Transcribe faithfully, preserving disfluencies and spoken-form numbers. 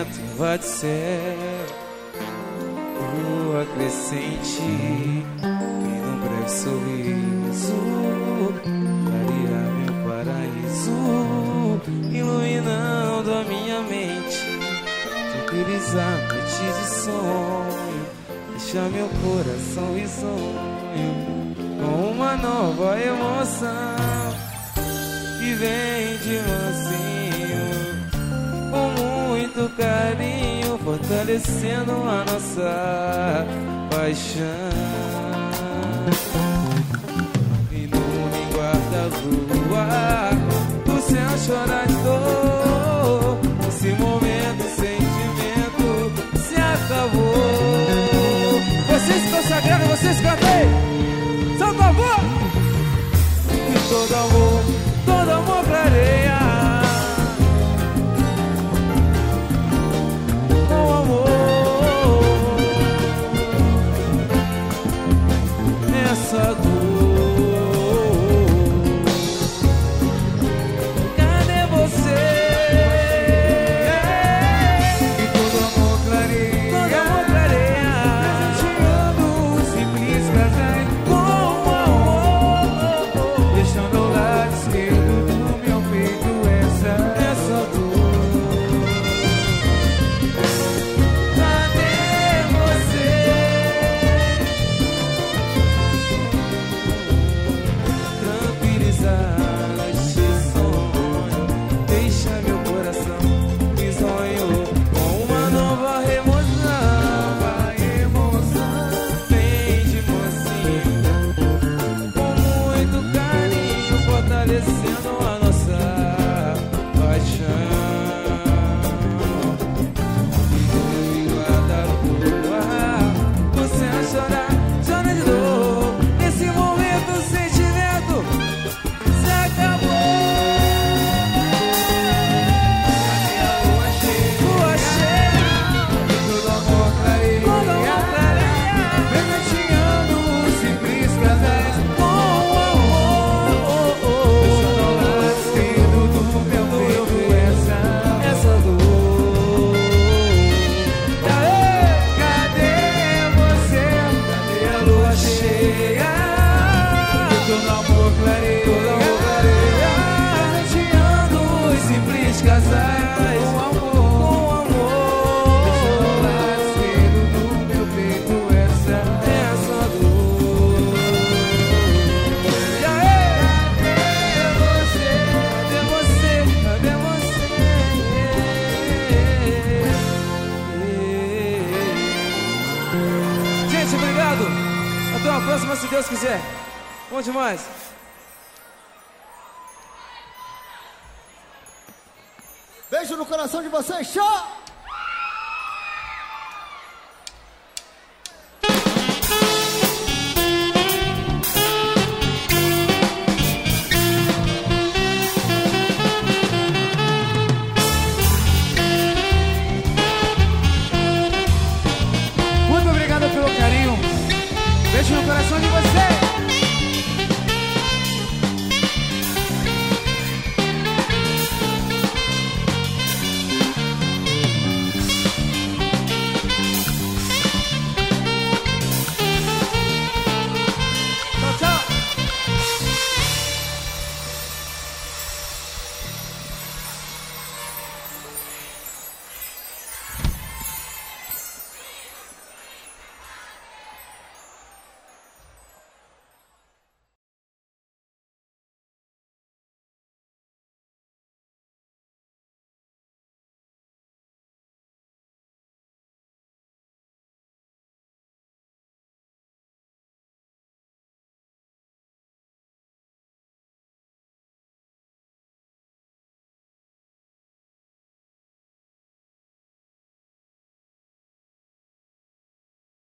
vento vai do céu, lua crescente em um breve sorriso, clareia meu paraíso, iluminando a minha mente, tranquilizar noites de sonho, deixa meu coração risonho com uma nova emoção que vem de mansinho, com muito carinho, fortalecendo a nossa paixão. E no guarda-lua, o céu chora de dor, esse momento, sentimento se acabou. Vocês que consagraram, vocês cantem, Santo Amor! E todo amor, todo amor clareia, com amor, essa dor. Cadê você? E todo amor clareia, todo amor clareia, presenteando simples casais com amor, deixando ao lado esquerdo do meu peito essa, essa dor. Cadê você? Tranquilizar este sonho, deixa meu coração risonho com uma nova emoção, emoção. Vem de mansinho, com muito carinho, fortalecendo a nossa paixão. E guarda-lua, você a chorar, chora de dor, nesse momento o sentimento se acabou. Cadê a lua cheia? Lua cheia, todo amor clareia, todo amor clareia, presenteando simples casais com amor, deixando ao lado esquerdo do meu peito essa, essa dor. Cadê você? Cadê a lua cheia? Todo amor clareia, todo amor clareia, presenteando os simples casais com amor, com amor, deixando ao lado esquerdo do meu peito essa, essa dor. E aí? Cadê você? Cadê você? Cadê você? Gente, obrigado. Até uma próxima, se Deus quiser. Bom demais. Beijo no coração de vocês, tchau! Muito obrigado pelo carinho. Beijo no coração de vocês.